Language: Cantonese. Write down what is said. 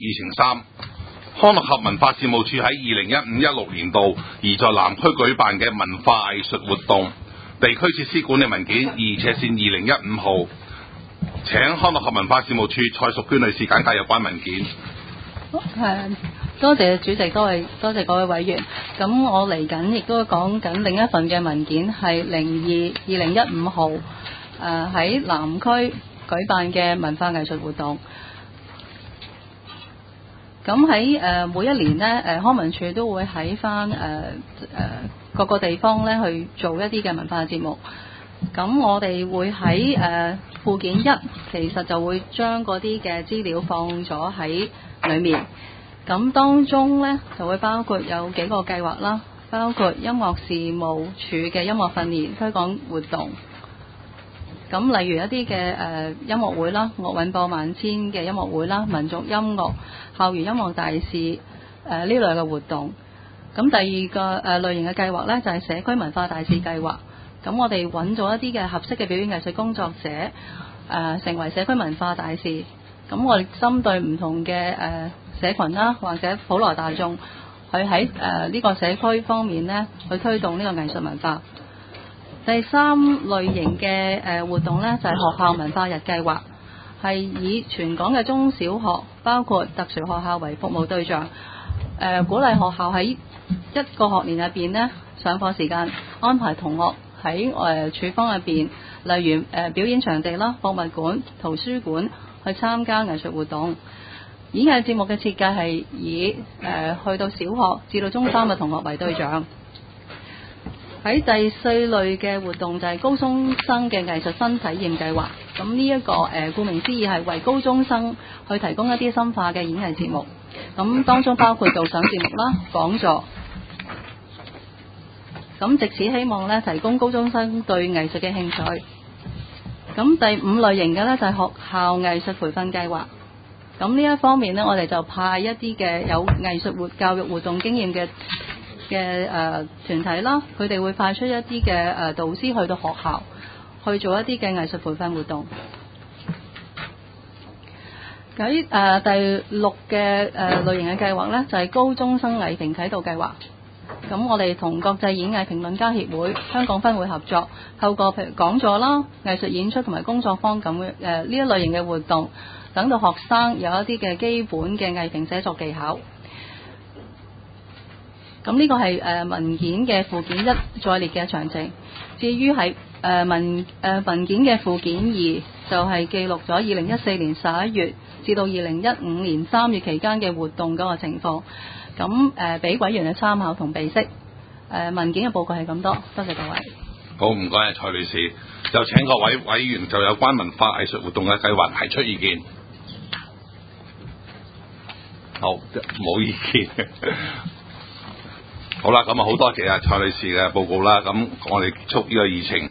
議程3，康樂及文化事務處喺2015-16年度而在南區舉辦嘅文化藝術活動地區設施管理文件2/2015號，請康樂及文化事務處蔡淑娟女士簡介有關文件。 多謝主席，多謝各位委員。咁我嚟緊亦都講緊另一份嘅文件，係02/2015號喺南區舉辦嘅文化藝術活動。咁喺每一年呢，康文署都會喺翻各個地方呢去做一啲嘅文化節目。咁我哋會喺附件1，其實就會將嗰啲嘅資料放咗喺裏面。咁當中呢，就會包括有幾個計劃啦，包括音樂事務處嘅音樂訓練推廣活動。咁例如一啲嘅音樂會啦，樂韻播萬千嘅音樂會啦，民族音樂、校園音樂大使呢類嘅活動。咁第二個類型嘅計劃呢，就係社區文化大使計劃。咁我哋揾咗一啲嘅合適嘅表演藝術工作者成為社區文化大使。咁我哋針對唔同嘅社群啦，或者普羅大眾，去喺呢個社區方面呢，去推動呢個藝術文化。第三類型嘅活動呢，就係學校文化日計劃，係以全港嘅中小學，包括特殊學校為服務對象，鼓勵學校喺一個學年入邊呢，上課時間安排同學喺處方入邊，例如表演場地啦、博物館、圖書館去參加藝術活動。演藝節目嘅設計係以去到小學至到中3嘅同學為對象。喺第4類嘅活動就係高中生嘅藝術新體驗計劃。咁呢一個顧名思義係為高中生去提供一啲深化嘅演藝節目。咁當中包括導賞節目啦、講座。咁藉此希望呢，提供高中生對藝術嘅興趣。咁第5類型嘅呢，就係學校藝術培訓計劃。咁呢一方面呢，我哋就派一啲嘅有藝術教育活動經驗嘅團體啦，佢哋會派出一啲嘅導師去到學校去做一啲嘅藝術培訓活動。喺第6嘅類型嘅計劃呢，就係高中生藝評啟導計劃。咁我哋同國際演藝評論家協會香港分會合作，透過譬如講座啦、藝術演出同埋工作坊咁呢一類型嘅活動，等到學生有一啲嘅基本嘅藝評寫作技巧。咁呢個係文件嘅附件1再列嘅詳情。至於係文件嘅附件2，就係記錄咗2014年11月至到2015年3月期間嘅活動嗰個情況。咁俾委員嘅參考同備悉。文件嘅報告係咁多，多謝各位。 好，唔該蔡女士，就請各位委員就有關文化藝術活動嘅計劃提出意見。好，冇意見。好啦，咁啊好多謝蔡女士嘅報告啦，咁我哋結束呢個議程。